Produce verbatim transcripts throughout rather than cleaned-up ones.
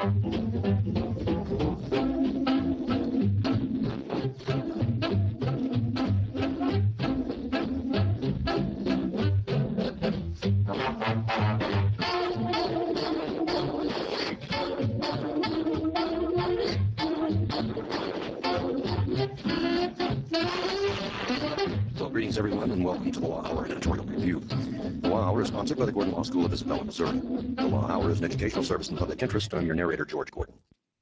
Well, greetings, everyone, and welcome to the Law Hour Editorial Review. The Law Hour is sponsored by the Gordon Law School of Isabella, Missouri. The Law Hour is an educational service in the public interest. I'm your narrator, George Gordon.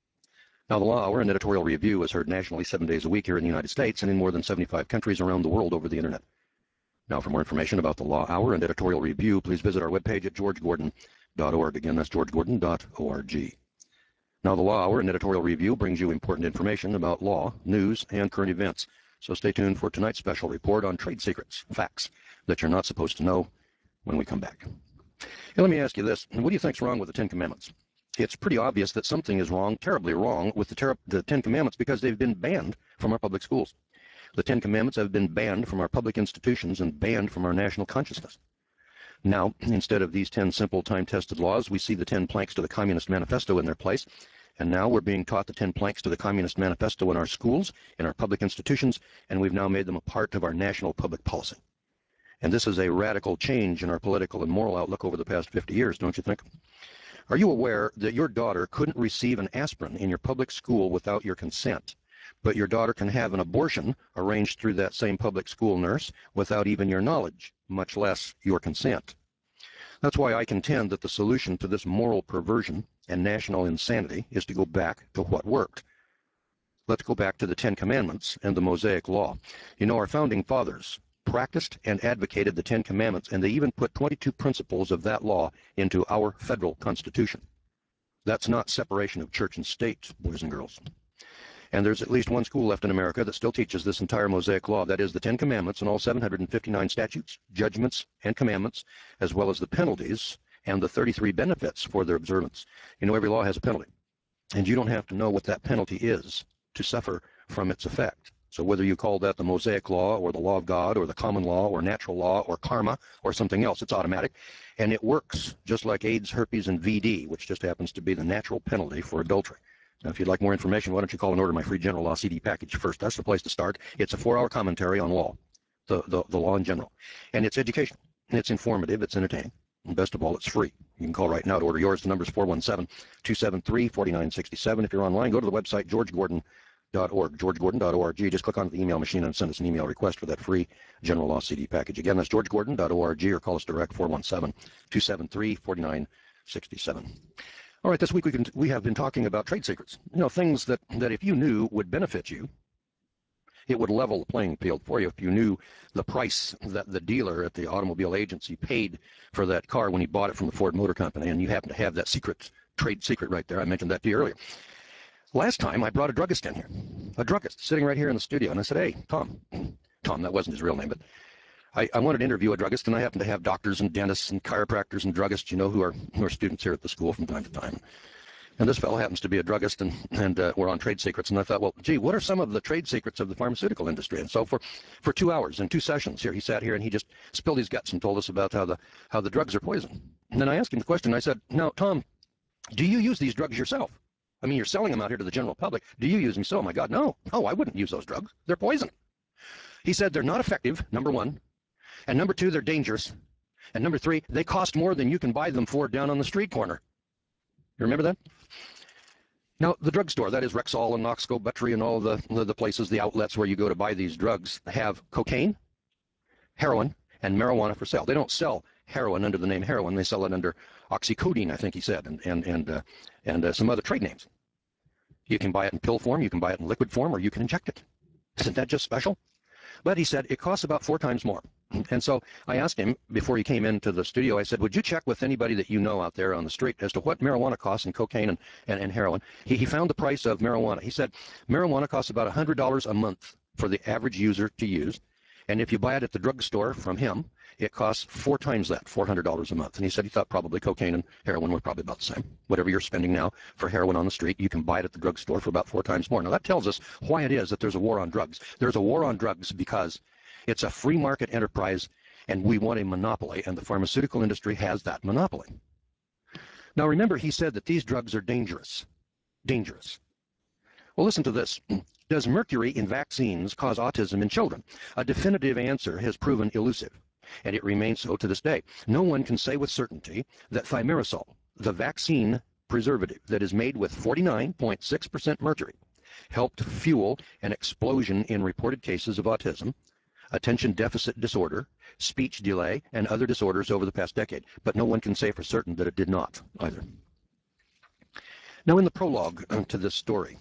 Now, the Law Hour and Editorial Review is heard nationally seven days a week here in the United States and in more than seventy-five countries around the world over the Internet. Now, for more information about the Law Hour and Editorial Review, please visit our webpage at george gordon dot org. Again, that's george gordon dot org. Now, the Law Hour and Editorial Review brings you important information about law, news, and current events. So stay tuned for tonight's special report on trade secrets, facts that you're not supposed to know when we come back. Hey, let me ask you this. What do you think's wrong with the Ten Commandments? It's pretty obvious that something is wrong, terribly wrong, with the, ter the Ten Commandments because they've been banned from our public schools. The Ten Commandments have been banned from our public institutions and banned from our national consciousness. Now, instead of these ten simple time-tested laws, we see the ten planks to the Communist Manifesto in their place. And now we're being taught the ten planks to the Communist Manifesto in our schools, in our public institutions, and we've now made them a part of our national public policy. And this is a radical change in our political and moral outlook over the past fifty years, don't you think? Are you aware that your daughter couldn't receive an aspirin in your public school without your consent, but your daughter can have an abortion arranged through that same public school nurse without even your knowledge, much less your consent? That's why I contend that the solution to this moral perversion and national insanity is to go back to what worked. Let's go back to the Ten Commandments and the Mosaic Law. You know, our founding fathers practiced and advocated the Ten Commandments, and they even put twenty-two principles of that law into our federal Constitution. That's not separation of church and state, boys and girls. And there's at least one school left in America that still teaches this entire Mosaic Law. That is the Ten Commandments and all seven hundred fifty-nine statutes, judgments, and commandments, as well as the penalties and the thirty-three benefits for their observance. You know, every law has a penalty, and you don't have to know what that penalty is to suffer from its effect. So whether you call that the Mosaic Law or the Law of God or the common law or natural law or karma or something else, it's automatic. And it works just like AIDS, herpes, and V D, which just happens to be the natural penalty for adultery. Now, if you'd like more information, why don't you call and order my free general law C D package first? That's the place to start. It's a four-hour commentary on law, the, the, the law in general. And it's educational. It's informative. It's entertaining. And best of all, it's free. You can call right now to order yours. The number is four one seven, two seven three, four nine six seven. If you're online, go to the website george gordon dot org, george gordon dot org. Just click on the email machine and send us an email request for that free general law C D package. Again, that's george gordon dot org, or call us direct, four one seven, two seven three, four nine six seven. All right, this week we, can, we have been talking about trade secrets. You know, things that, that if you knew would benefit you, it would level the playing field for you. If you knew the price that the dealer at the automobile agency paid for that car when he bought it from the Ford Motor Company, and you happen to have that secret, trade secret right there. I mentioned that to you earlier. Last time I brought a druggist in here, a druggist sitting right here in the studio, and I said, hey, Tom, Tom, that wasn't his real name, but I, I wanted to interview a druggist, and I happen to have doctors and dentists and chiropractors and druggists, you know, who are, who are students here at the school from time to time. And this fellow happens to be a druggist, and, and uh, we're on trade secrets. And I thought, well, gee, what are some of the trade secrets of the pharmaceutical industry? And so for, for two hours and two sessions here, he sat here and he just spilled his guts and told us about how the, how the drugs are poison. And then I asked him the question. I said, now, Tom, do you use these drugs yourself? I mean, you're selling them out here to the general public. Do you use them? So, oh, my God, no. No, I wouldn't use those drugs. They're poison. He said they're not effective, number one. And number two, they're dangerous. And number three, they cost more than you can buy them for down on the street corner. You remember that? Now, the drugstore, that is Rexall and Knoxco, Buttery, and all the, the, the places, the outlets where you go to buy these drugs, have cocaine, heroin, and marijuana for sale. They don't sell heroin under the name heroin. They sell it under oxycodone, I think he said, and, and, and, uh, and uh, some other trade names. You can buy it in pill form, you can buy it in liquid form, or you can inject it. Isn't that just special? But he said it costs about four times more. And so I asked him before he came into the studio, I said, would you check with anybody that you know out there on the street as to what marijuana costs and cocaine and, and, and heroin? He, he found the price of marijuana. He said marijuana costs about one hundred dollars a month for the average user to use. And if you buy it at the drugstore from him, it costs four times that, four hundred dollars a month. And he said he thought probably cocaine and heroin were probably about the same. Whatever you're spending now for heroin on the street, you can buy it at the drugstore for about four times more. Now that tells us why it is that there's a war on drugs. There's a war on drugs because it's a free market enterprise and we want a monopoly, and the pharmaceutical industry has that monopoly. Now remember, he said that these drugs are dangerous. dangerous. Well, listen to this. Does mercury in vaccines cause autism in children? A definitive answer has proven elusive, and it remains so to this day. No one can say with certainty that thimerosal, the vaccine preservative that is made with forty-nine point six percent mercury, helped fuel an explosion in reported cases of autism, attention deficit disorder, speech delay, and other disorders over the past decade. But no one can say for certain that it did not either. Now, in the prologue to this story,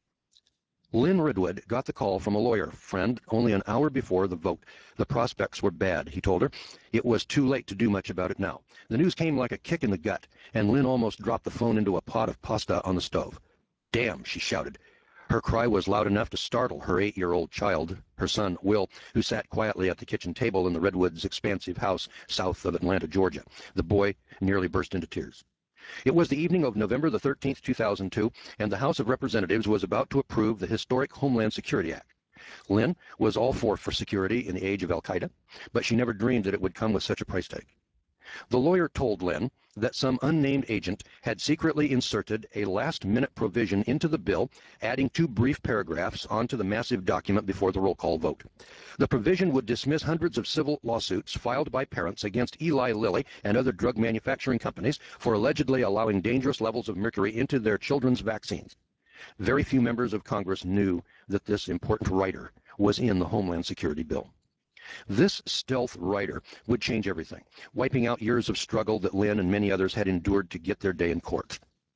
Lynn Redwood got the call from a lawyer friend only an hour before the vote. The prospects were bad, he told her. It was too late to do much about it now. The news came like a kick in the gut, and Lynn almost dropped the phone into a pot of pasta on the stove. "Damn," she shouted. Her cry was loud enough to startle her eight-year-old child, her son, Will, who sat quietly at the kitchen table in the Redwoods' expansive house south of Atlanta, Georgia. The boy nearly burst into tears. It was the evening of November the thirteenth, two thousand two, and the House of Representatives was about to approve the historic Homeland Security Act. Lynn was all for for security in the age of Al-Qaeda, but she never dreamed that it would come with such a price tag. The lawyer told Lynn that some unnamed agent had secretly inserted a last-minute provision into the bill, adding two brief paragraphs onto the massive document before the roll call vote. The provision would dismiss hundreds of civil lawsuits filed by parents against Eli Lilly and other drug manufacturing companies for allegedly allowing dangerous levels of mercury into their children's vaccines. Very few members of Congress knew that this important rider was in the Homeland Security bill. This stealth rider would change everything, wiping out years of struggle that Lynn and many others had endured to get their day in court.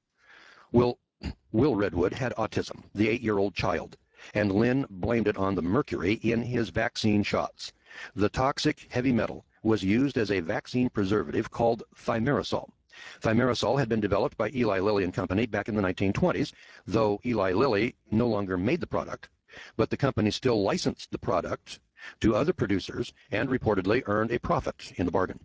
Will, Will Redwood had autism, the eight-year-old child, and Lynn blamed it on the mercury in his vaccine shots. The toxic heavy metal was used as a vaccine preservative called thimerosal. Thimerosal had been developed by Eli Lilly and Company back in the nineteen twenties, though Eli Lilly no longer made the product, but the company still licensed the product to other producers and reportedly earned a profit in the bargain.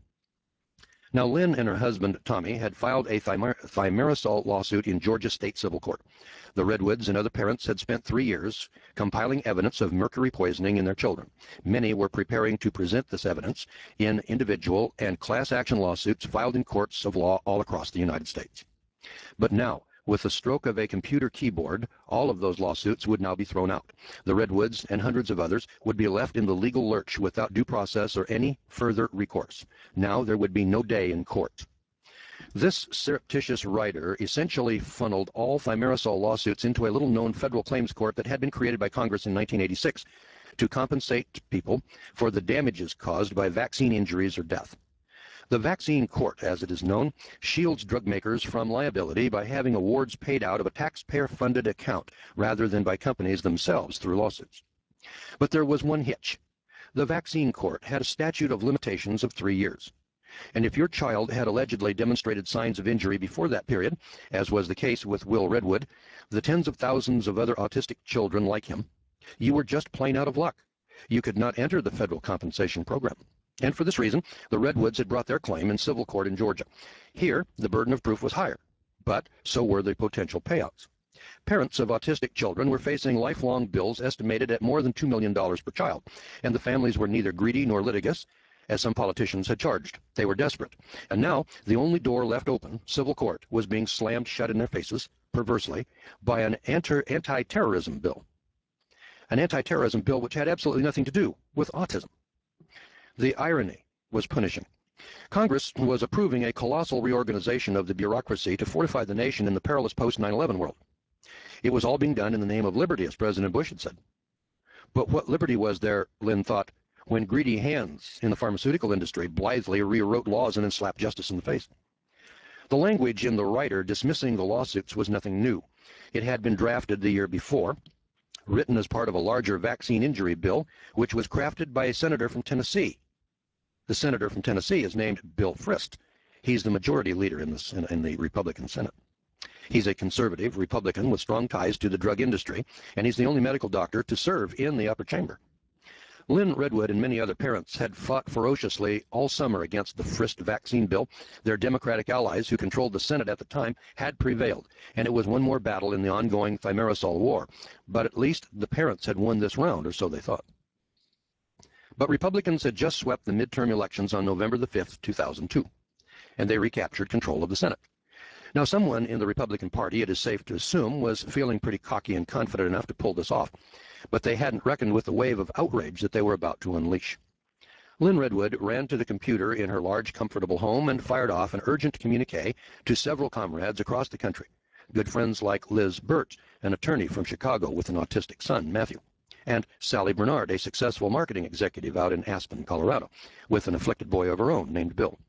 Now, Lynn and her husband, Tommy, had filed a thimer thimerosal lawsuit in Georgia State Civil Court. The Redwoods and other parents had spent three years compiling evidence of mercury poisoning in their children. Many were preparing to present this evidence in individual and class action lawsuits filed in courts of law all across the United States. But now, with the stroke of a computer keyboard, all of those lawsuits would now be thrown out. The Redwoods and hundreds of others would be left in the legal lurch without due process or any further recourse. Now there would be no day in court. This surreptitious writer essentially funneled all thimerosal lawsuits into a little-known federal claims court that had been created by Congress in nineteen eighty-six to compensate people for the damages caused by vaccine injuries or death. The vaccine court, as it is known, shields drug makers from liability by having awards paid out of a taxpayer-funded account rather than by companies themselves through lawsuits. But there was one hitch. The vaccine court had a statute of limitations of three years. And if your child had allegedly demonstrated signs of injury before that period, as was the case with Will Redwood, the tens of thousands of other autistic children like him, you were just plain out of luck. You could not enter the federal compensation program. And for this reason, the Redwoods had brought their claim in civil court in Georgia. Here, the burden of proof was higher, but so were the potential payouts. Parents of autistic children were facing lifelong bills estimated at more than two million dollars per child, and the families were neither greedy nor litigious, as some politicians had charged. They were desperate. And now, the only door left open, civil court, was being slammed shut in their faces, perversely, by an anti-terrorism bill. An anti-terrorism bill which had absolutely nothing to do with autism. The irony was punishing. Congress was approving a colossal reorganization of the bureaucracy to fortify the nation in the perilous post nine eleven world. It was all being done in the name of liberty, as President Bush had said. But what liberty was there, Lynn thought, when greedy hands in the pharmaceutical industry blithely rewrote laws and then slapped justice in the face? The language in the writer dismissing the lawsuits was nothing new. It had been drafted the year before, written as part of a larger vaccine injury bill, which was crafted by a senator from Tennessee. The senator from Tennessee is named Bill Frist. He's the majority leader in, this, in, in the Republican Senate. He's a conservative Republican with strong ties to the drug industry, and he's the only medical doctor to serve in the upper chamber. Lynn Redwood and many other parents had fought ferociously all summer against the Frist vaccine bill. Their Democratic allies, who controlled the Senate at the time, had prevailed, and it was one more battle in the ongoing thimerosal war. But at least the parents had won this round, or so they thought. But Republicans had just swept the midterm elections on November the fifth, two thousand two, and they recaptured control of the Senate. Now, someone in the Republican Party, it is safe to assume, was feeling pretty cocky and confident enough to pull this off, but they hadn't reckoned with the wave of outrage that they were about to unleash. Lynn Redwood ran to the computer in her large, comfortable home and fired off an urgent communique to several comrades across the country, good friends like Liz Burt, an attorney from Chicago with an autistic son, Matthew, and Sally Bernard, a successful marketing executive out in Aspen, Colorado, with an afflicted boy of her own named Bill.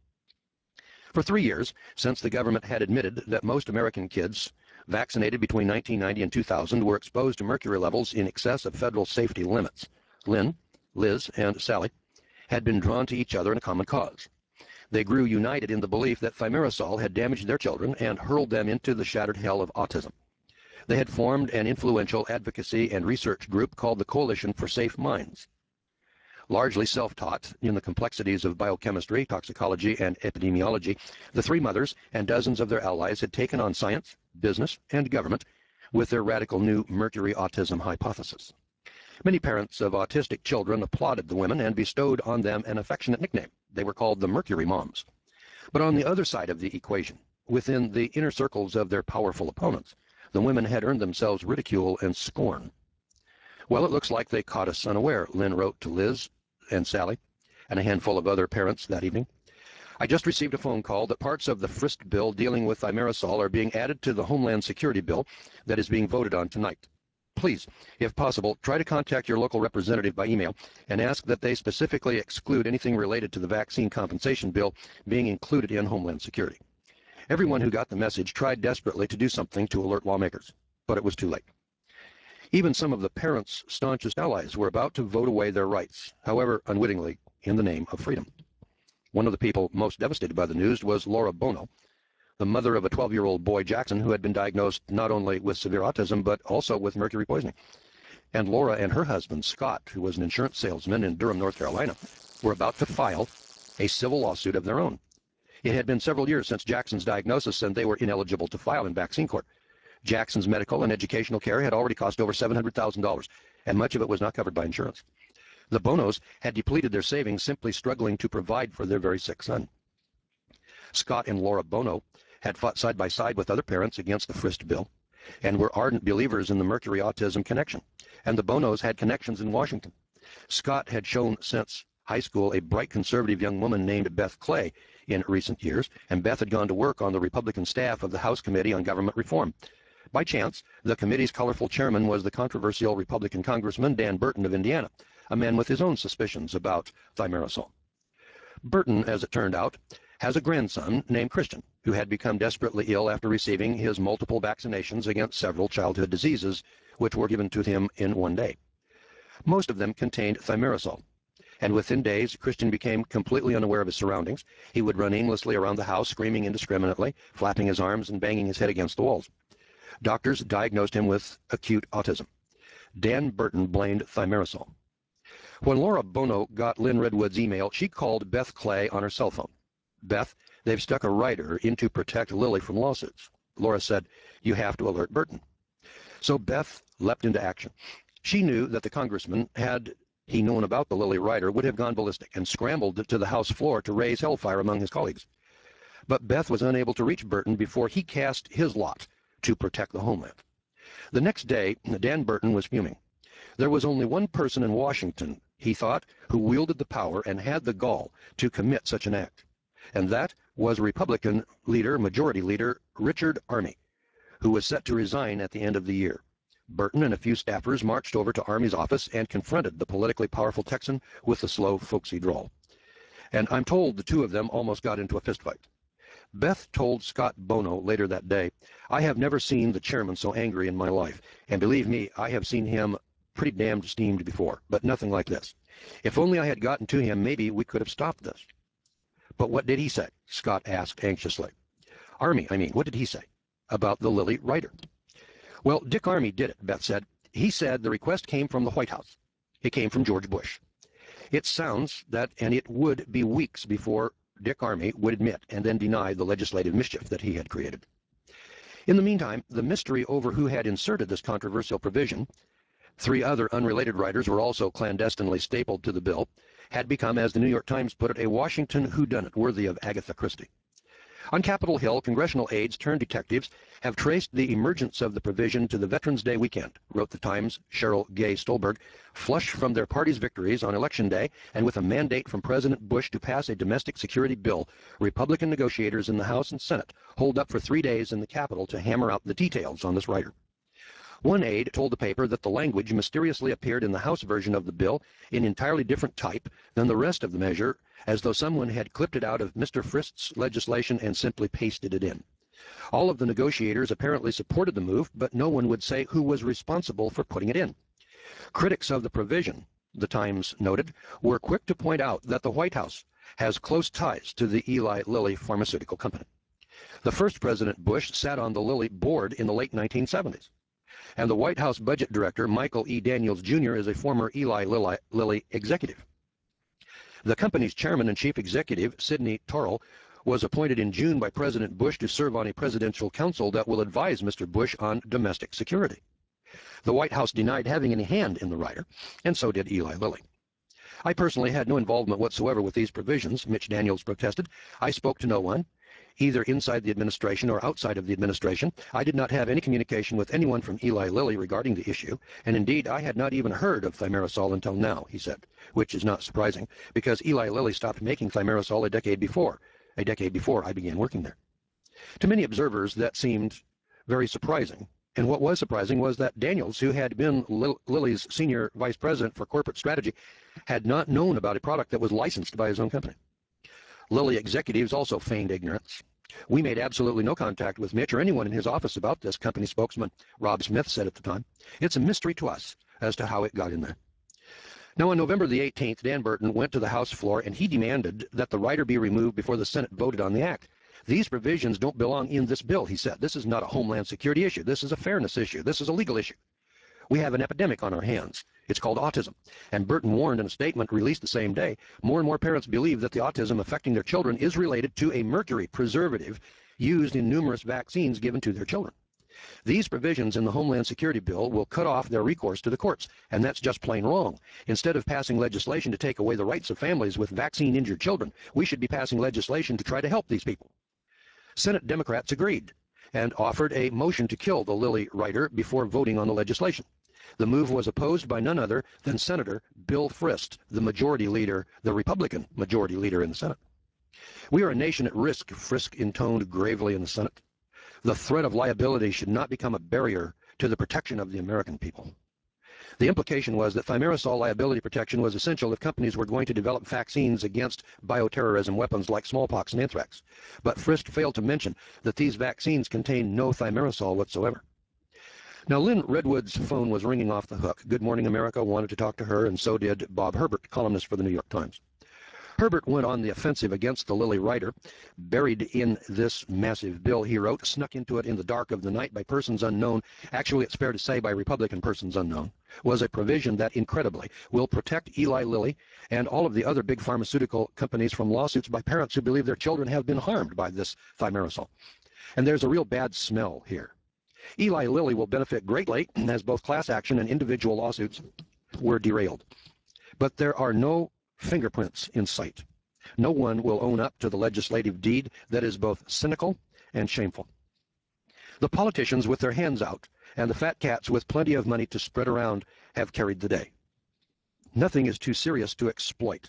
For three years, since the government had admitted that most American kids vaccinated between nineteen ninety and two thousand were exposed to mercury levels in excess of federal safety limits, Lynn, Liz, and Sally had been drawn to each other in a common cause. They grew united in the belief that thimerosal had damaged their children and hurled them into the shattered hell of autism. They had formed an influential advocacy and research group called the Coalition for Safe Minds. Largely self-taught in the complexities of biochemistry, toxicology, and epidemiology, the three mothers and dozens of their allies had taken on science, business, and government with their radical new mercury autism hypothesis. Many parents of autistic children applauded the women and bestowed on them an affectionate nickname. They were called the Mercury Moms. But on the other side of the equation, within the inner circles of their powerful opponents, the women had earned themselves ridicule and scorn. Well, it looks like they caught us unaware, Lynn wrote to Liz and Sally and a handful of other parents that evening. I just received a phone call that parts of the Frist bill dealing with thimerosal are being added to the Homeland Security bill that is being voted on tonight. Please, if possible, try to contact your local representative by email and ask that they specifically exclude anything related to the vaccine compensation bill being included in Homeland Security. Everyone who got the message tried desperately to do something to alert lawmakers, but it was too late. Even some of the parents' staunchest allies were about to vote away their rights, however unwittingly, in the name of freedom. One of the people most devastated by the news was Laura Bono, the mother of a twelve-year-old boy, Jackson, who had been diagnosed not only with severe autism, but also with mercury poisoning. And Laura and her husband, Scott, who was an insurance salesman in Durham, North Carolina, were about to file a civil lawsuit of their own. It had been several years since Jackson's diagnosis, and they were ineligible to file in vaccine court. Jackson's medical and educational care had already cost over seven hundred thousand dollars, and much of it was not covered by insurance. The Bonos had depleted their savings simply struggling to provide for their very sick son. Scott and Laura Bono had fought side by side with other parents against the Frist bill and were ardent believers in the mercury autism connection, and the Bonos had connections in Washington. Scott had shown since high school a bright conservative young woman named Beth Clay in recent years, and Beth had gone to work on the Republican staff of the House Committee on Government Reform. By chance, the committee's colorful chairman was the controversial Republican Congressman Dan Burton of Indiana, a man with his own suspicions about thimerosal. Burton, as it turned out, has a grandson named Christian, who had become desperately ill after receiving his multiple vaccinations against several childhood diseases, which were given to him in one day. Most of them contained thimerosal, and within days, Christian became completely unaware of his surroundings. He would run aimlessly around the house, screaming indiscriminately, flapping his arms and banging his head against the walls. Doctors diagnosed him with acute autism. Dan Burton blamed thimerosal. When Laura Bono got Lynn Redwood's email, she called Beth Clay on her cell phone. Beth, they've stuck a writer in to protect Lily from lawsuits. Laura said, you have to alert Burton. So Beth leapt into action. She knew that the congressman, had he known about the Lily writer, would have gone ballistic and scrambled to the House floor to raise hellfire among his colleagues. But Beth was unable to reach Burton before he cast his lot to protect the homeland. The next day, Dan Burton was fuming. There was only one person in Washington, he thought, who wielded the power and had the gall to commit such an act. And that was Republican leader, Majority Leader Richard Armey, who was set to resign at the end of the year. Burton and a few staffers marched over to Armey's office and confronted the politically powerful Texan with the slow, folksy drawl. And I'm told the two of them almost got into a fistfight. Beth told Scott Bono later that day, I have never seen the chairman so angry in my life, and believe me, I have seen him pretty damned steamed before, but nothing like this. If only I had gotten to him, maybe we could have stopped this. But what did he say? Scott asked anxiously. Armey, I mean, what did he say about the Lily writer? Well, Dick Armey did it, Beth said. He said the request came from the White House. It came from George Bush. It sounds that, and it would be weeks before Dick Armey would admit and then deny the legislative mischief that he had created. In the meantime, the mystery over who had inserted this controversial provision, three other unrelated writers were also clandestinely stapled to the bill, had become, as the New York Times put it, a Washington whodunit worthy of Agatha Christie. On Capitol Hill, congressional aides turned detectives have traced the emergence of the provision to the Veterans Day weekend, wrote the Times' Cheryl Gay Stolberg. Flush from their party's victories on Election Day and with a mandate from President Bush to pass a domestic security bill, Republican negotiators in the House and Senate holed up for three days in the Capitol to hammer out the details on this rider. One aide told the paper that the language mysteriously appeared in the House version of the bill in entirely different type than the rest of the measure, as though someone had clipped it out of Mister Frist's legislation and simply pasted it in. All of the negotiators apparently supported the move, but no one would say who was responsible for putting it in. Critics of the provision, the Times noted, were quick to point out that the White House has close ties to the Eli Lilly pharmaceutical company. The first President Bush sat on the Lilly board in the late nineteen seventies. And the White House budget director, Michael E. Daniels, Junior, is a former Eli Lilly, Lilly executive. The company's chairman and chief executive, Sidney Torrell, was appointed in June by President Bush to serve on a presidential council that will advise Mister Bush on domestic security. The White House denied having any hand in the rider, and so did Eli Lilly. I personally had no involvement whatsoever with these provisions, Mitch Daniels protested. I spoke to no one, either inside the administration or outside of the administration. I did not have any communication with anyone from Eli Lilly regarding the issue, and indeed I had not even heard of thimerosal until now, he said, which is not surprising, because Eli Lilly stopped making thimerosal a decade before, a decade before I began working there. To many observers, that seemed very surprising. And what was surprising was that Daniels, who had been Lilly's senior vice president for corporate strategy, had not known about a product that was licensed by his own company. Lilly executives also feigned ignorance. We made absolutely no contact with Mitch or anyone in his office about this, company spokesman Rob Smith said at the time. It's a mystery to us as to how it got in there. Now, on November the eighteenth, Dan Burton went to the House floor and he demanded that the rider be removed before the Senate voted on the act. These provisions don't belong in this bill, he said. This is not a homeland security issue. This is a fairness issue. This is a legal issue. We have an epidemic on our hands. It's called autism. And Burton warned in a statement released the same day, more and more parents believe that the autism affecting their children is related to a mercury preservative used in numerous vaccines given to their children. These provisions in the Homeland Security Bill will cut off their recourse to the courts, and that's just plain wrong. Instead of passing legislation to take away the rights of families with vaccine-injured children, we should be passing legislation to try to help these people. Senate Democrats agreed and offered a motion to kill the Lilly rider before voting on the legislation. The move was opposed by none other than Senator Bill Frist, the majority leader, the Republican majority leader in the Senate. We are a nation at risk, Frisk intoned gravely in the Senate. The threat of liability should not become a barrier to the protection of the American people. The implication was that thimerosal liability protection was essential if companies were going to develop vaccines against bioterrorism weapons like smallpox and anthrax. But Frist failed to mention that these vaccines contain no thimerosal whatsoever. Now, Lynn Redwood's phone was ringing off the hook. Good Morning America wanted to talk to her, and so did Bob Herbert, columnist for the New York Times. Herbert went on the offensive against the Lilly rider. Buried in this massive bill, he wrote, snuck into it in the dark of the night by persons unknown, actually it's fair to say by Republican persons unknown, was a provision that incredibly will protect Eli Lilly and all of the other big pharmaceutical companies from lawsuits by parents who believe their children have been harmed by this thimerosal. And there's a real bad smell here. Eli Lilly will benefit greatly as both class action and individual lawsuits were derailed. But there are no fingerprints in sight. No one will own up to the legislative deed that is both cynical and shameful. The politicians with their hands out and the fat cats with plenty of money to spread around have carried the day. Nothing is too serious to exploit,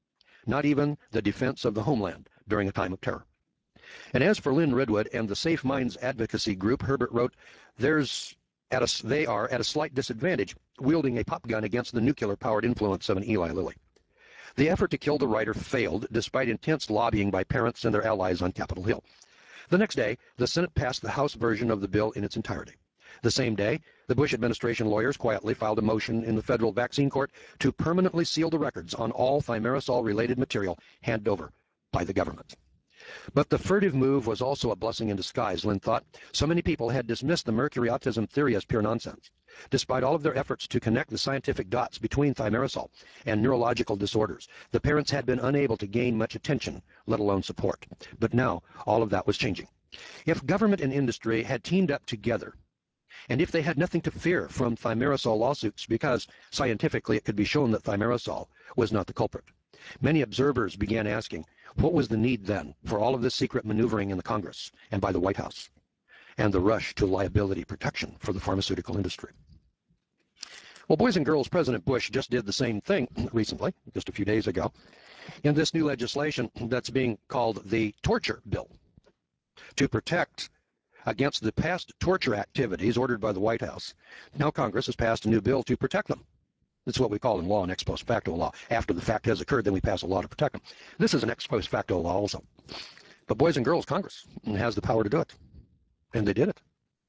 not even the defense of the homeland during a time of terror. And as for Lynn Redwood and the Safe Minds advocacy group, Herbert wrote, There's at a, they are at a slight disadvantage wielding a pop gun against the nuclear-powered influence of an Eli Lilly. The effort to kill the rider failed despite intense lobbying by parents and their allies on Capitol Hill. The next day, the Senate passed the House version of the bill in its entirety. The same day, the Bush administration lawyers quietly filed a motion in the federal vaccine court to permanently seal the records on all thimerosal-related material handed over by the government. But the furtive move was also a blessing in disguise, Lynn thought. So many people had dismissed the mercury autism theory as pure nonsense. Despite all of their efforts to connect the scientific dots between thimerosal and neurological disorders, the parents had been unable to gain much attention, let alone support. But now, all of that was changing. If government and industry had teamed up together, and if they had nothing to fear from thimerosal lawsuits because scientifically it could be shown that thimerosal was not the culprit, many observers began asking, What was the need then for all of this secret maneuvering in the Congress and by the White House and the rush to liability protection for the pharmaceutical industry? Well, boys and girls, President Bush just did the same thing recently, just a few days ago, in this new legislation that's being called the Torture Bill to protect against the past torture activities ordered by the White House. Now Congress has passed a new bill to protect them. It's what we call in law an ex post facto law. After the fact has occurred, then we pass a law to protect them. This is an ex post facto law also. But boys and girls, Congress has the power to do it. And they did it.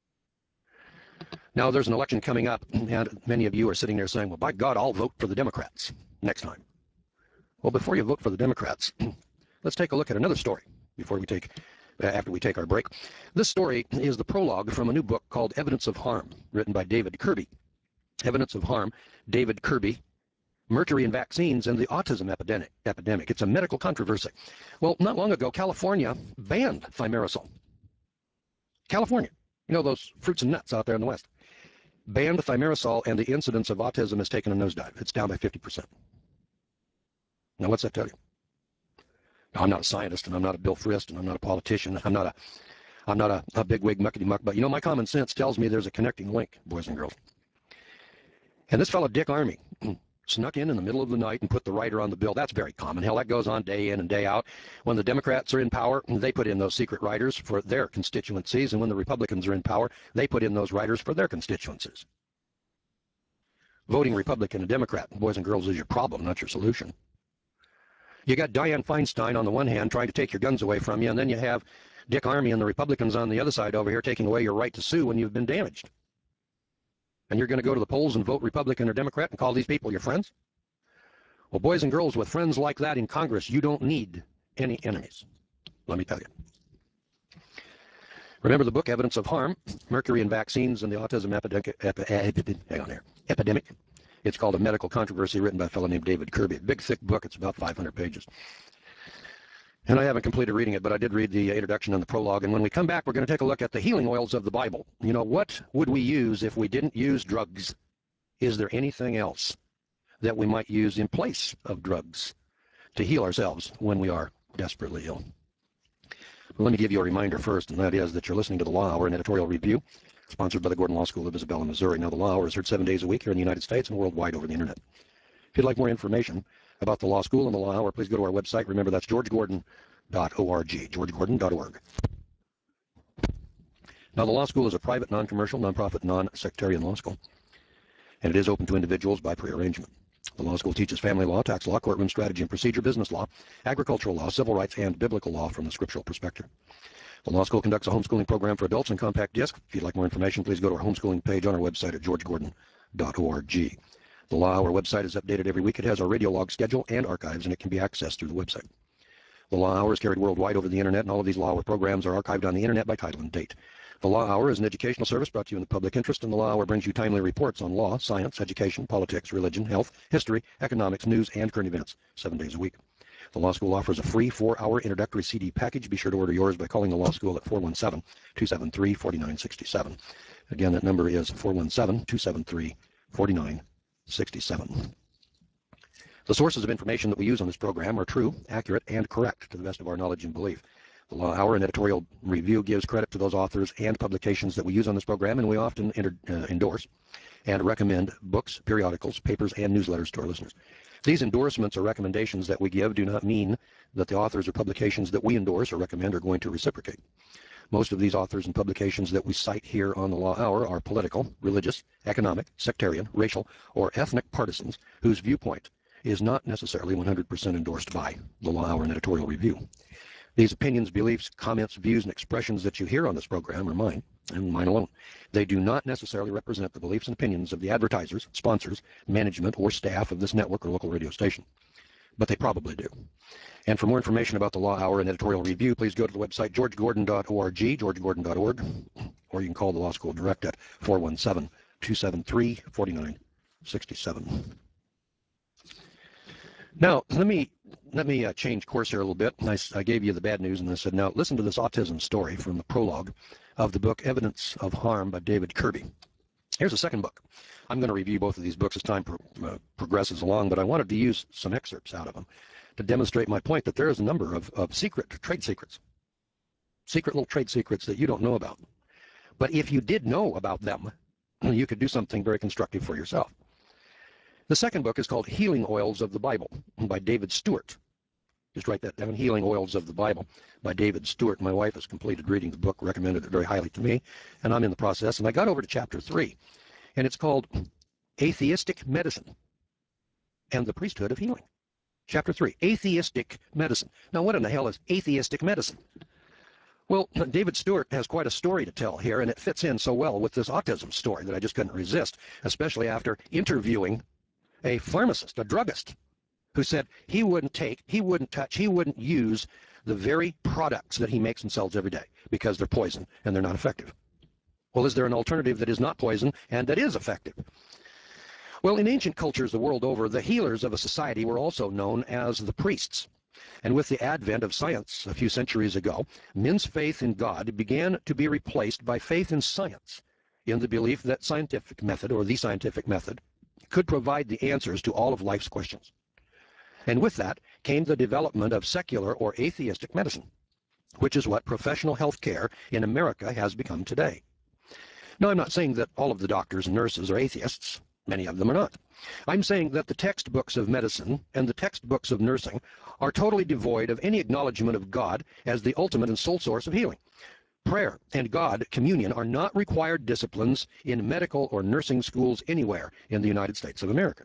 Now there's an election coming up, and many of you are sitting there saying, well, by God, I'll vote for the Democrats next time. Well, before you vote for the Democrats, let's take a look at another story before we take, uh, after we take our break. This story is the prologue from a new book called Evidence of Harm, written by David Kirby. Evidence of Harm, David Kirby, Mercury in Vaccines and the Autism Epidemic. epidemic. It's a medical controversy. Well, not long ago, California banned thimerosal. California, you know those fruits and nuts out there in the West, banned thimerosal, and the incidence of autism has taken a nosedive. It's down by fifty percent. Now, what's that tell you? Now, I'm not a scientist, and I'm not a Bill Frist, and I'm not a politician. I'm not a, I'm not a, a bigwig muckety-muck, but you know, my common sense tells me there's a connecting link, boys and girls. And this fellow, Dick Armey, snuck in in the middle of the night and put the writer on the bill. That's very common. Hell, that goes on day in and day out. When the Democrats are in power, they put in those secret writers for their constituencies. And when the Republicans are in power, they put in those writers for their constituencies. Voting Republican and Democrat, boys and girls, is your problem, not your solution. You got Dianne Feinstein on the one hand trying to take your guns away from you, and then you have Dick Armey and the Republicans on the other side over here taking away your right to sue when you've been damaged. And you're going to go to the polls and vote Republican or Democrat and call these people your friends? Well, boys and girls, with friends like that in Congress, you don't need any enemies. Let me tell you. Remember the book Evidence of Harm, Mercury in Vaccines and the Autism Epidemic. Epi, epi, hang on here. Epidemic. It's called A Medical Controversy, written by a fellow named David Kirby. A big, thick book. It's about five hundred pages. And I haven't completed reading it, but I did read the introduction and the prologue. And when we come back, we're going to take a look at the healing oils of the Bible. You know, what would we use if we didn't use drugs? Is there anything else that we might use in place of drugs to heal ourselves when we are desperately ill? Well, let me give you a reminder first, and that is that you're listening to the Law Hour, an editorial review sponsored by the Gordon Law School of Isabella, Missouri. Now, the Law Hour is heard seven days a week here in the United States and worldwide over the internet. If you'd like more information about the Law School and the Law Hour, please go to our website. Remember, that's george gordon dot org, george gordon dot org. Now, the Law School is a private, non-commercial, non-profit, non-sectarian law school, and it is open to individuals by prearrangement. The law school teaches family law, tax law, courtroom strategy and procedure, business law, agricultural law, civil rights, and biblical law from the scriptural perspective. The law school conducts a homeschooling program for adults in compact disc. If you'd like more information, please go to our homeschooling page on our website at george gordon dot org. The Law Hour website is updated every week. It has our radio log schedule and archives, and it can be accessed through the website. The Law Hour is carried worldwide over the internet, and all of these Law Hour programs are archived on the internet by title and date. The Law Hour is an educational service brought to you in the public interest, and the Law Hour brings you timely reports on law, science, education, politics, religion, health, history, economics, news, and current events, seven days a week. The Law School offers a free four-hour introductory C D package. Be sure to order yours by calling the Law School at four one seven, two seven three, four nine six seven. Again, that number is four one seven, two seven three, four nine six seven. The sources of information that we use on this program are true, accurate, and correct to the best of our knowledge and belief. The Law Hour and editorial review gives credit to those authors and publications that we use on this program, and we often inter, uh, endorse and recommend books, periodicals, papers, and newsletters to our listeners. These endorsements or recommendations that we give do not mean that the authors or publications that we endorse or recommend are going to reciprocate. Most of these authors and publications that we cite here on the Law Hour are political, religious, economic, sectarian, racial, or ethnic partisans whose viewpoint is not necessarily one hundred percent endorsed by the Law Hour and editorial review. These opinions, beliefs, comments, views, and expressions that you hear on this program are mine, and mine alone. They do not necessarily represent the beliefs and opinions of the advertisers, sponsors, management, or staff of this network or local radio station. But they probably do. And for more information about the Law Hour and editorial review, please go to the website george gordon dot org, george gordon dot org, or you can call the Law School direct at four one seven, two seven three, four nine six seven. Now, let me let me uh, change course here a little bit. I, I gave you the bad news, and I said, now listen to this autism story from the prologue of the book Evidence of Harm by David Kirby. Here's the second book. I'm going to review both of these books as time pro uh, progresses along, but I wanted to use some excerpts out of them to demonstrate my point that there is a number of, of secret trade secrets, secret little trade secrets that you don't know about. But if you did know about them, you could do something very constructive for yourself. The second book is called Healing Oils of the Bible by David Stewart. Just write that down, Healing Oils of the Bible by David Stewart. My wife has completed reading the book, recommended it very highly to me, and I'm in the process. And I got over to chapter three, and it's called Atheistic Medicine and the Priesthood of Healing. Chapter three, Atheistic Medicine. Now, what in the hell is atheistic medicine? Well, David Stewart has quite a story to tell here, and it fits in so well with this autism story that I just couldn't resist, especially after interviewing a pharmacist, a druggist, who said he wouldn't take, he wouldn't touch, he wouldn't use the very products that he makes and sells every day because they're poison and they're not effective. Well, is there an alternative that is not poison and that is effective? Well, in ancient cultures the world over, the healers of a society were also known as the priests. And with the advent of science a few centuries ago, men's faith in God began to be replaced by faith in science, in the belief that scientific method, or the scientific method, could provide the answers to all of life's questions. And with that came the development of secular or atheistic medicine, which is what professional health care in America has become today. Now, I'm not saying that all of the doctors and nurses are atheists. Many of them are not. I'm saying that the textbooks of medicine and the textbooks of nursing are totally devoid of any acknowledgement of God as the ultimate and sole source of healing. Prayer and God communion are not required disciplines in medical or nursing schools anywhere in the United States of America.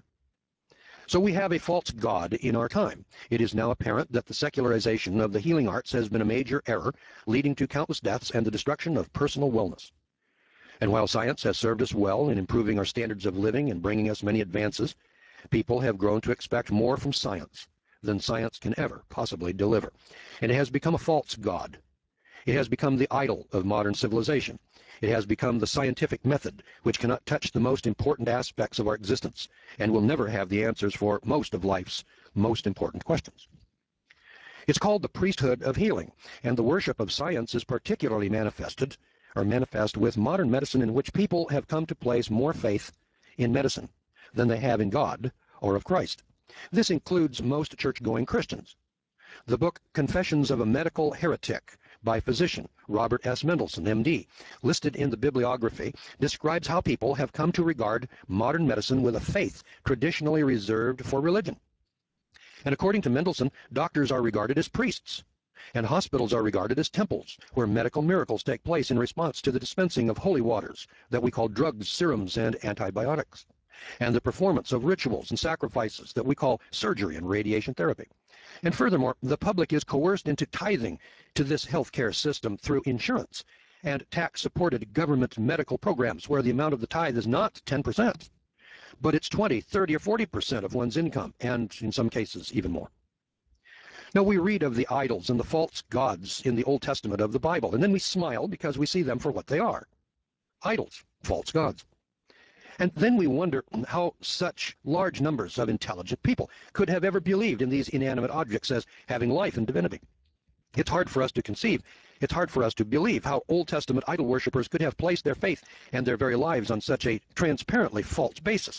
So we have a false God in our time. It is now apparent that the secularization of the healing arts has been a major error, leading to countless deaths and the destruction of personal wellness. And while science has served us well in improving our standards of living and bringing us many advances, people have grown to expect more from science than science can ever possibly deliver. And it has become a false God. It has become the idol of modern civilization. It has become the scientific method, which cannot touch the most important aspects of our existence and will never have the answers for most of life's most important questions. It's called the priesthood of healing, and the worship of science is particularly manifested or manifest with modern medicine, in which people have come to place more faith in medicine than they have in God or of Christ. This includes most church-going Christians. The book Confessions of a Medical Heretic by physician Robert S. Mendelsohn, M D, listed in the bibliography, describes how people have come to regard modern medicine with a faith traditionally reserved for religion. And according to Mendelsohn, doctors are regarded as priests, and hospitals are regarded as temples where medical miracles take place in response to the dispensing of holy waters that we call drugs, serums, and antibiotics, and the performance of rituals and sacrifices that we call surgery and radiation therapy. And furthermore, the public is coerced into tithing to this healthcare system through insurance and tax-supported government medical programs where the amount of the tithe is not ten percent, but it's twenty, thirty, or forty percent of one's income, and in some cases even more. Now, we read of the idols and the false gods in the Old Testament of the Bible, and then we smile because we see them for what they are: idols, false gods. And then we wonder how such large numbers of intelligent people could have ever believed in these inanimate objects as having life and divinity. It's hard for us to conceive, it's hard for us to believe how Old Testament idol worshippers could have placed their faith and their very lives on such a transparently false basis.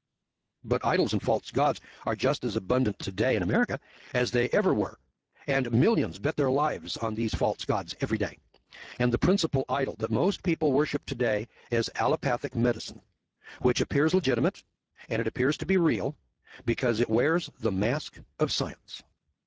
But idols and false gods are just as abundant today in America as they ever were, and millions bet their lives on these false gods every day. And the principal idol that most people worship today is allopathic medicine, which appears legitimate, and it appears to be real because it wears the mask of science.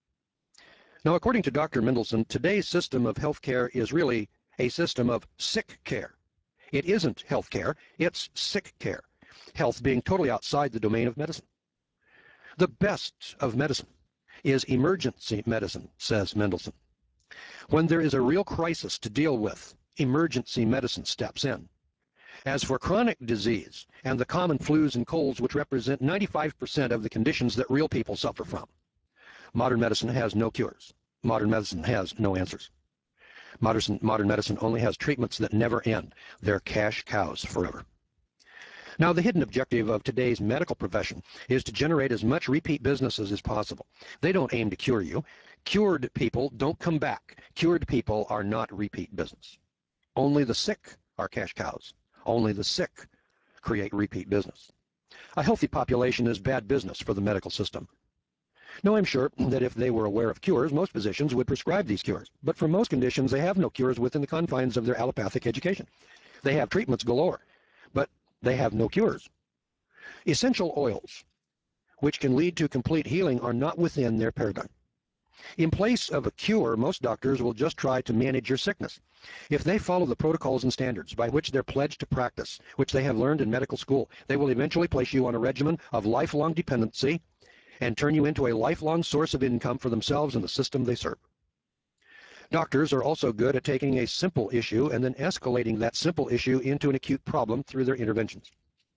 Now, according to Doctor Mendelsohn, today's system of healthcare is really a system of sick care. It isn't health care, it's sick care, health being totally outside the domain of medicine. The best of medicine is emergency medicine, says Mendelsohn. When there is a real crisis to deal with, emergency medicine steps in. As for chronic disease and the common flus and colds, which represent ninety-five percent of the conditions that real people suffer from, modern medicine has no cures. Modern medicine has no answers. Modern, modern medicine only has treatments that never end. They're cash cows forever. Now, the hidden objective of today's medical profession is to generate as much repeat business as possible. They don't aim to cure you. Cured people don't come back. Cured people are not repeat business. Only the sick are cash cows. Only the sick create repeat business. A healthy population is bad business for the medical system. Now, I'm sure that if they were aware of cures, most physicians would prescribe these cures. But for most conditions, they have no cures within the confines of their allopathic education. They have treatments galore, but they have no cures. Essential oils, which can lead to complete healing, are not within their paradigm. In place of a cure, most doctors will just try to manage your sickness. If they follow the protocols and standards by which they're pledged to practice, which they have learned in medical school, they will eventually place you on a regimen of lifelong dependency and turn you into a lifelong source of income for themselves and the system they serve. Doctors are also good at taking a simple issue and then escalating that simple issue into an acute problem through their interventions.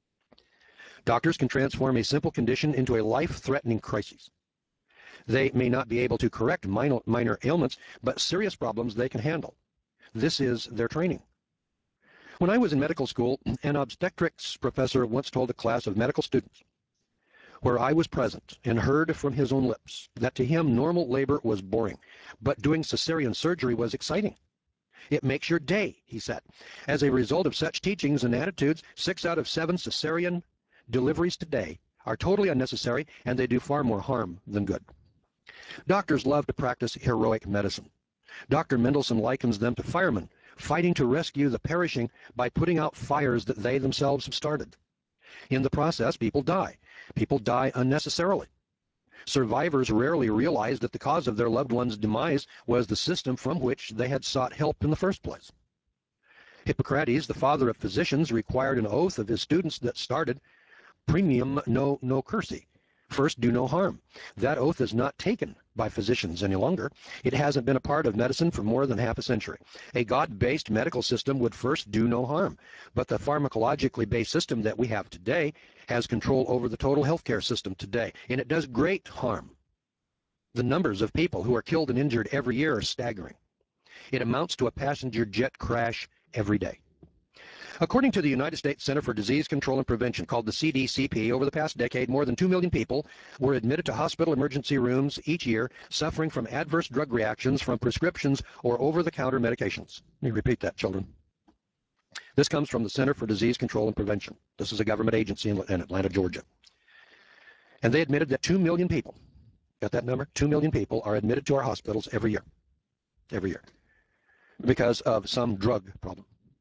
Doctors can transform a simple condition into a life-threatening crisis. They may not be able to correct minor, minor ailments, but serious problems they can handle. This is their training. When I was in medical school, an obstetrics professor once told a class of medical students, where I was present and heard from his own lips, that to him normal labor was boring, but doing cesarean surgery was exciting. It makes your day, he said. As a result of such teachings and attitudes, six out of seven cesarean deliveries today are totally unnecessary, and they do far more harm than good. Doctors love to practice heroic medicine. Doctor Mendelsohn likens them to firemen fighting to rescue the perishing by putting out fires that they themselves have started. In the process, people die. People die unnecessarily. Survivors rarely realize that the cause of their loved one's demise was the system from which they had sought help in the first place. Hippocrates, the father of physicians, required an oath of his students that started, "Primum no nocere," first do no harm. That oath is not taken by physicians any longer. It hasn't been a part of medicine for more than half a century. A God-based medical system would first do no harm, but the pharmacologically based system that we have today has control over the total healthcare system today, and it does great harm. The numbers of people who are killed and injured every year are staggering. It amounts to a passenger jet crash every day. According to the United States Center for Disease Control and Prevention, called the C D C P, over the past decade, more than two million people were admitted to hospital emergency rooms each year suffering from adverse drug reactions from prescriptions or over-the-counter medications. Let me repeat that, children. This comes from the Center for Disease Control and Prevention. This is a government agency in Atlanta, Georgia. And they admitted that two million people, got that number? two million people are admitted to our hospitals every year. Every year. Because of some drug problem.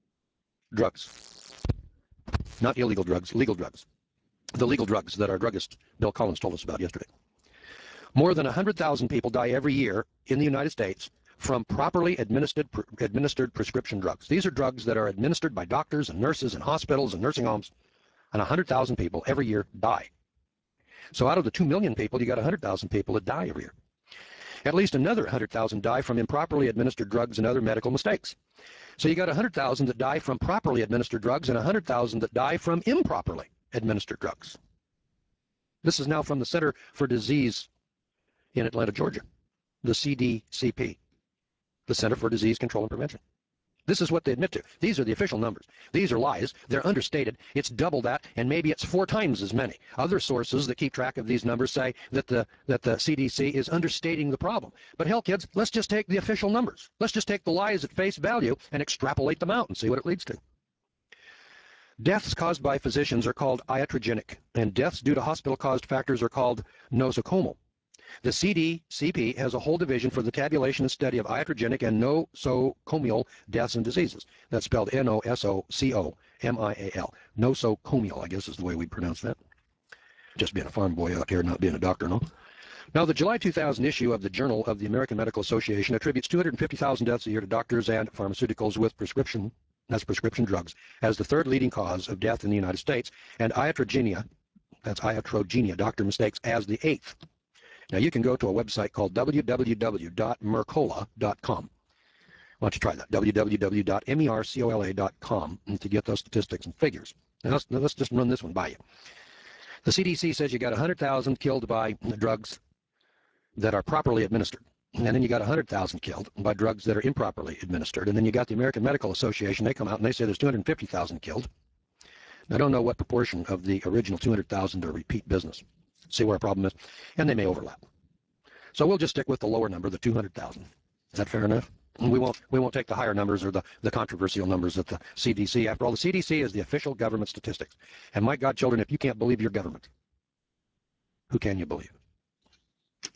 Drugs. Not illegal drugs, legal drugs. The legal drugs that our druggist Bill Collins told us about yesterday. More than one hundred thousand people die every year in the United States from properly administered, administered prescription drugs. These are drugs that are administered by doctors and nurses and hospitals and nursing homes, and one hundred thousand people every year die. So out of the two million people, you got one hundred thousand people that die every year. At least another one hundred thousand die from improperly administered drugs and other medical mistakes. So you got one hundred thousand that die from properly administered drugs and one hundred thousand that die from improperly administered drugs. This is now from the Center for Disease in Atlanta, Georgia, the C D C P, the Center for Disease Control and Prevention. This is what they admit to. These are the official numbers. These are lies. They're understated. It's double that, and maybe it's four times as many. Other sources that keep track of these numbers say that the that the C D C is understating the problem. But hell, kids, let's just take the official numbers. Let's just take the lies at face value and extrapolate them out and see what it leads to. Deaths caused by physicians are called iatrogenic, and deaths due to hospital-caused factors are called nosocomial. The C D C P has a whole division for the tabulation and study of iatrogenic and nosocomial deaths and diseases. That's spelled N O S O C O M I A L. Nosocomial, I guess is the way we pronounce that. Just being a farm boy out here, not being a doctor, no? Now, the July two thousand issue of the Journal of the American Medical Association attributes two hundred fifty thousand deaths a year to doctors and pharmaceuticals with prescription, that's prescription drugs, as the third leading cause of death in the United States, and iatrogenia, that's iatrogenia, doctor mistakes, as the eighth. Now, you can go to a website called w w w dot mercola dot com. Why don't you try that? w w w dot mercola dot com to get those statistics and figures. Now, let's, now, let's just run this one by you. The C D C says you got one hundred thousand killed by drugs that are properly administered. And then you got one hundred thousand killed by drugs that are improperly administered. And then you got the American Medical Association. They come out and they say there's two hundred fifty thousand killed. I don't know what proportion of the original two hundred thousand are repeat business. See where our problem is? And they may overlap. So we'll just stick with the lower number, the two hundred thousand. Is that fair enough? And we won't, we won't take the higher numbers or the, the controversial numbers at the C D C. After all, the C D C is the official government statistics. And my God, children, if you can't believe your government, who can you believe?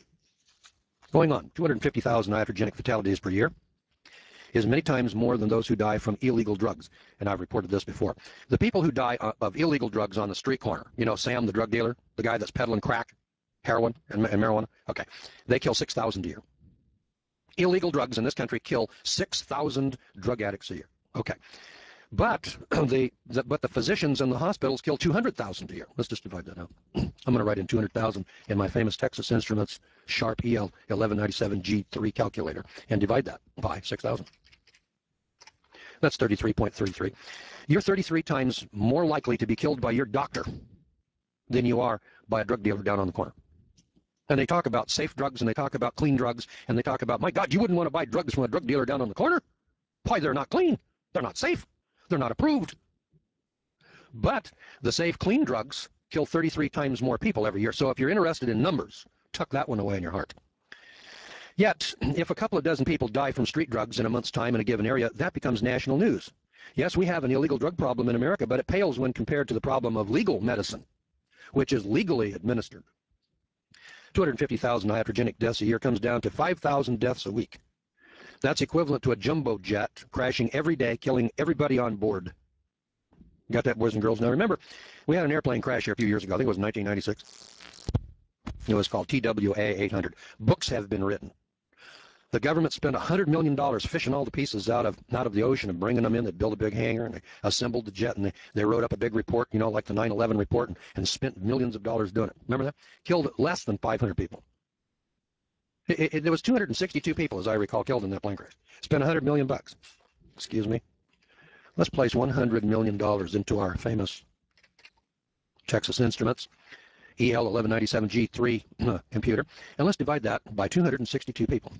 Going on, two hundred fifty thousand iatrogenic fatalities per year is many times more than those who die from illegal drugs. And I've reported this before. The people who die of illegal drugs on the street corner, you know, Sam, the drug dealer, the guy that's peddling crack, heroin, and, and marijuana, okay, they kill six thousand a year. Illegal drugs in this country kill six thousand drug addicts a year. Okay. But the, the but the physicians in the hospitals kill two hundred thousand a year. Let's just divide that out. I'm going to write in two hundred thousand in my famous Texas Instruments Sharp E L eleven ninety-seven G three calculator and divide that by six thousand. That's thirty-three point three three. You're thirty-three times more likely to be killed by your doctor than you are by a drug dealer down on the corner. And they talk about safe drugs, and they talk about clean drugs, and they talk about, my God, you wouldn't want to buy drugs from a drug dealer down on the corner? Why, they're not clean. They're not safe. They're not approved. But the safe, clean drugs kill thirty-three times more people every year. So if you're interested in numbers, tuck that one away in your heart. Yet, if a couple of dozen people die from street drugs in a month's time in a given area, that becomes national news. Yes, we have an illegal drug problem in America, but it pales when compared to the problem of legal medicine, which is legally administered. two hundred fifty thousand iatrogenic deaths a year comes down to five thousand deaths a week. That's equivalent to a jumbo jet crashing every day, killing everybody on board. Got that, boys and girls? Now remember, we had an airplane crash here a few years ago. I think it was nineteen ninety-six. It was called T W A eight hundred. Books have been written. The government spent one hundred million dollars fishing all the pieces out of out of the ocean and bringing them in. They built a big hangar, and they assembled the jet, and they, they wrote up a big report, you know, like the nine eleven report, and, and spent millions of dollars doing it. Remember that? Killed less than five hundred people. It, it, there was two hundred sixty-two people, as I recall, killed in that plane crash. Spent one hundred million bucks. Excuse me. Let's place one hundred million dollars into our famous Texas Instruments E L eleven ninety-seven G three uh, computer, and let's divide that by two hundred sixty-two people.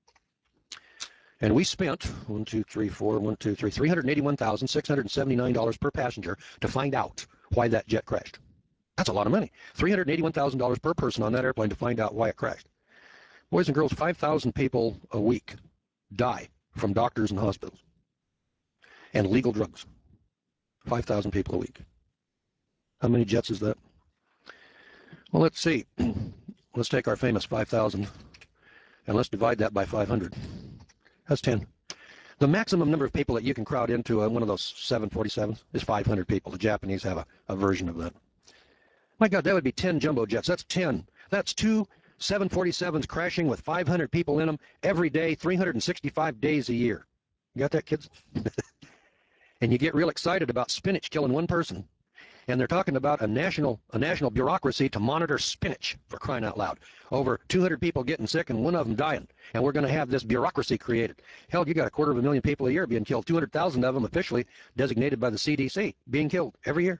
And we spent one, two, three, four, one, two, three, three hundred eighty-one thousand six hundred seventy-nine dollars per passenger to find out why that jet crashed. That's a lot of money. three hundred eighty-one thousand dollars per person on that airplane to find out why it crashed. Boys and girls, five thousand people a week die from doctors and hospitals and legal drugs. five thousand people a week. How many jets is that? Well, let's see. Let's take our famous five thousand and let's divide that by five hundred. That's ten. The maximum number of people that you can crowd into uh, one of those seven forty-sevens is five hundred people. The Japanese have a, a version of that. My God, that would be ten jumbo jets. That's ten. That's two seven forty-sevens crashing with five hundred people in them every day, three hundred sixty-five days a year. You got that, kids? And you get real excited about spinach killing one person. And they're talking about a national a national bureaucracy to monitor spinach, for crying out loud. Over two hundred people getting sick and one of them dying. And we're going to have this bureaucracy created. Hell, you got a quarter of a million people a year being killed. two hundred thousand of them officially designated by the C D C being killed every year.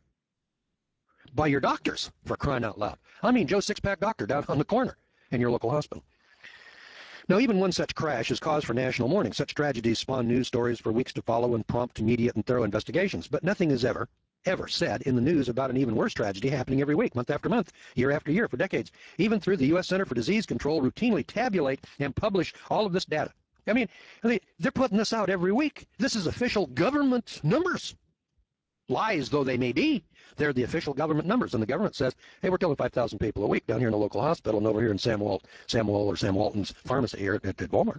By your doctors, for crying out loud. I mean, Joe Six-Pack Doctor down on the corner in your local hospital. Now, even one such crash is cause for national mourning. Such tragedies spawn news stories for weeks to follow and prompt immediate and thorough investigations. But nothing is ever, ever said in the news about an even worse tragedy happening every week, month after month, year after year, for decades. Even through the U S Center for Disease Control routinely tabulate and publish all of this data. I mean, they're putting this out every week. This is official government numbers. Lies though they may be, they're the official government numbers. And the government says, hey, we're killing five thousand people a week down here in the local hospital and over here in Sam, Walt, Samuel or Sam Walton's pharmacy here at, at Walmart.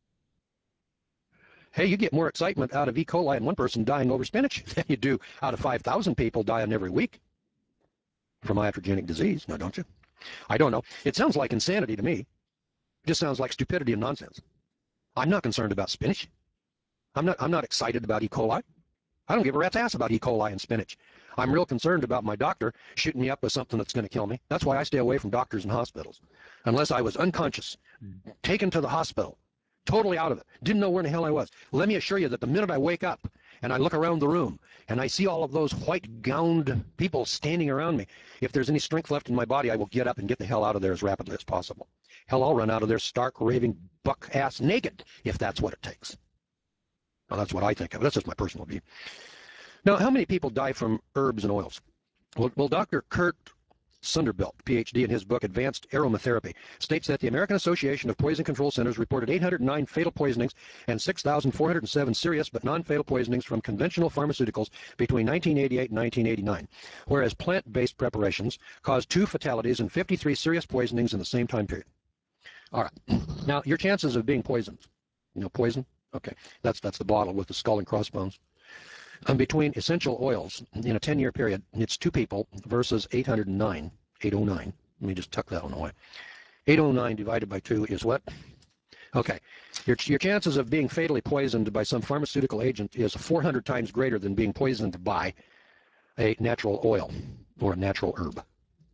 Hey, you get more excitement out of E. coli and one person dying over spinach than you do out of five thousand people dying every week from iatrogenic disease, now don't you? I don't know. It sounds like insanity to me. It just sounds like stupidity and nonsense. I'm not concerned about spinach. I'm not, I'm not excited about E. coli. I don't give a rat's ass about E. coli and spinach. I'm real concerned about my doctor shooting me up with something that's going to kill me. That's why I stay away from doctors and hospitals. Unless I was unconscious, taken to the hospital, totally out of it, didn't know where in the hell I was. Let me assure you that the minute I wake up and I look around the room and I see all of those white-gowned people standing around me, if there's any strength left in my body, I will get up and get the hell out of there as rapidly as possible. Hell, I'll run out of there stark, raving, buck-ass naked if that's what it takes. Well, that's what I think of. That's just my personal view. Now, how many people die from herbs and oils? Well, well Doctor Kurt Sunderbilt, P H D, in his book Advanced Aromatherapy, states that the American Association of Poison Control Centers reported eight hundred nine fatal poisonings and six thousand four hundred seven serious but non-fatal poisonings from conventional pharmaceuticals between nineteen eighty-eight and nineteen eighty-nine, whereas plant-based preparations caused two fatalities and fifty-three serious poisonings in the same time period. All right. Now, your chances of being poisoned, you know, poison, okay, that's that's the bottle with the skull and crossbones. Um, between essential oils in a ten-year period, it's two people versus eight hundred nine, eight oh nine. Let me just tuck that one away. eight oh nine divided by two is what? Okay, your, your chances of being fatally poisoned by some pharmaceutical agent is four hundred times greater than being poisoned by a natural oil or a natural herb.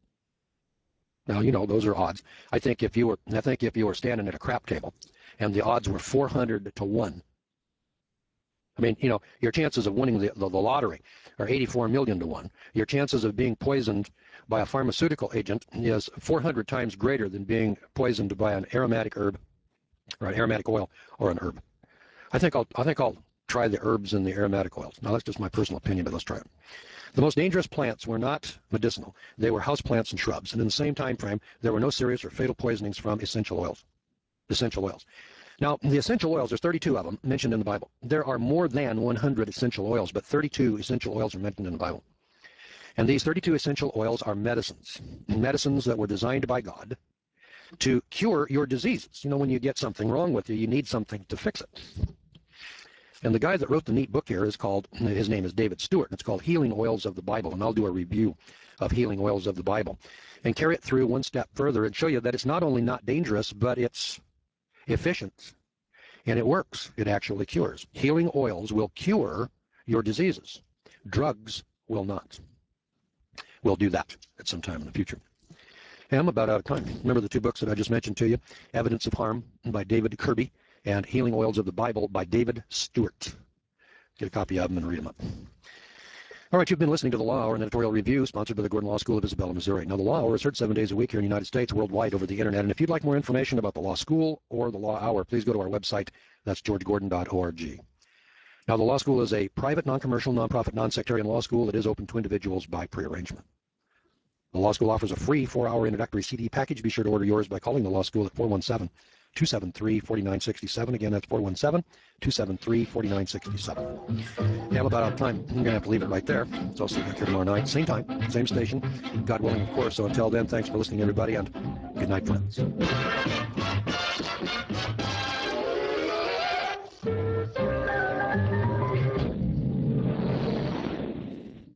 Now, you know, those are odds. I think if you were, I think if you were standing at a crap table and the odds were four hundred to one, I mean, you know, your chances of winning the, the, the lottery are eighty-four million to one. Your chances of being poisoned by a pharmaceutical agent is four hundred times greater than being poisoned by an aromatic herb or an aromatic oil or an herb. I think I'll, I think I'll try the herbs and the aromatic oils. Now, that's just my personal opinion, but let's try it. The most dangerous plants were not medicinal. They were houseplants and shrubs. And in the same time frame, there were no serious or fatal poisonings from essential oils. Essential oils. Now, the essential oils, there's thirty-two of them mentioned in the Bible. There are more than one hundred essential oils, but thirty-two essential oils are mentioned in the Bible. And these thirty-two essential oils are medicines. Medicines that were designed by God to cure your diseases. You know, when you get something wrong with you, you need something to fix it. And the guy that wrote the neat book here is called, his name is David Stewart, and it's called Healing Oils of the Bible. And I'll do a review of Healing Oils of the Bible and carry it through one step further and show you that it's not only not dangerous, but it's efficient. And it works. It actually cures. Healing oils will cure your diseases. Drugs will not. We'll do that at some time in the future. And I'm about out of time. Remember the two books that I just mentioned to you? Evidence of Harm by David Kirby and Healing Oils of the Bible by David Stewart. Get a copy of them and read them up. All right, you've been listening to The Law Hour, an editorial review sponsored by the Gordon Law School of Isabella, Missouri. Now, The Law Hour is heard seven days a week here in the United States, worldwide over the internet. And if you'd like more information about the Law School or the Law Hour, please go to our website. That's george gordon dot org. Now, the Law School is a private, non-commercial, non-profit, non-sectarian law school that is open to individuals by prearrangement. The Law School offers a free four-hour introductory C D package. Be sure to order yours by calling the Law School at four one seven, two seven three, four nine six seven. Again, that's four one seven, two seven three, four nine six seven. Yeah, I'm about out of time. I'm going to have to leave it right there. So I'll see you back here tomorrow night. Same time, same station. God willing, of course. So until then, thanks for listening, everybody, and good night, friends.